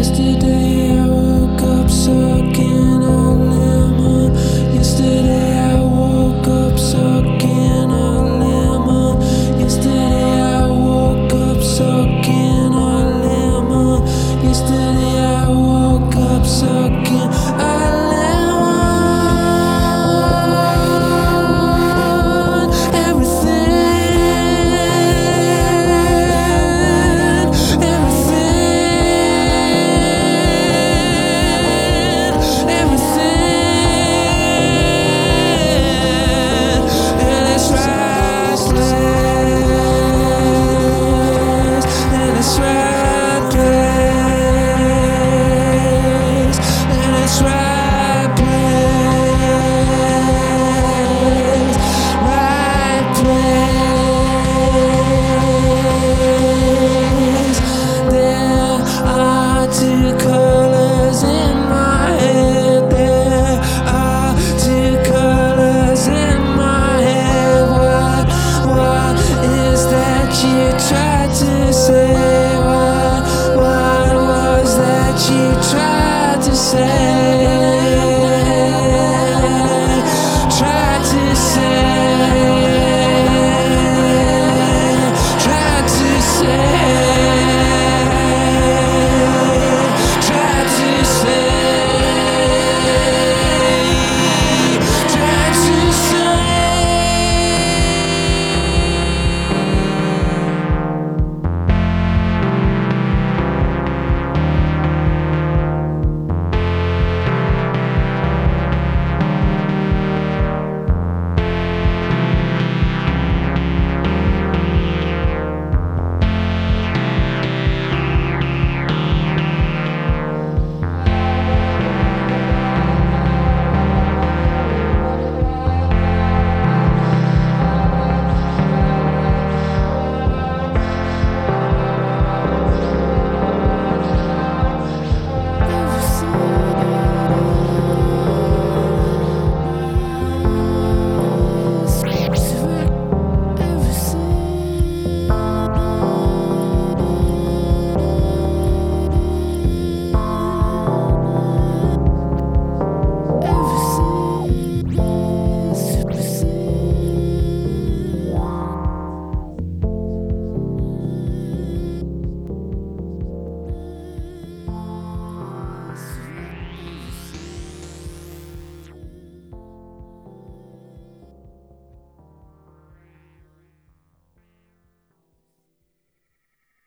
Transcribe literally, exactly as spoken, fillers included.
Yesterday I woke up sucking a lemon. Yesterday I woke up sucking a lemon. Yesterday I woke up sucking a lemon. Yesterday I woke up sucking a lemon. Everything, everything, everything, and it's restless, and it's right place, and it's right place, right place. There are two colors in my head. There are two colors in my head. What, what is that you tried to say? What, what was that you tried to say?